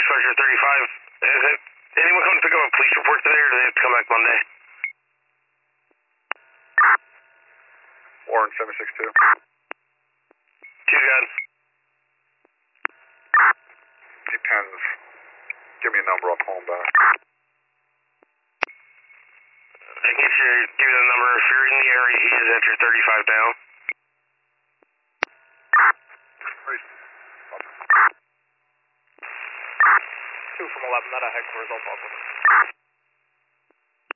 Dispatcher 35. Is it anyone coming to pick up a police report today, or do they have to come back Monday? Warren 762. Two guns. Depends. Give me a number, I'll call him back. I can give you the number. If you're in the area, he is enter 35 down. Two from 11, that headquarters, I'll talk with him.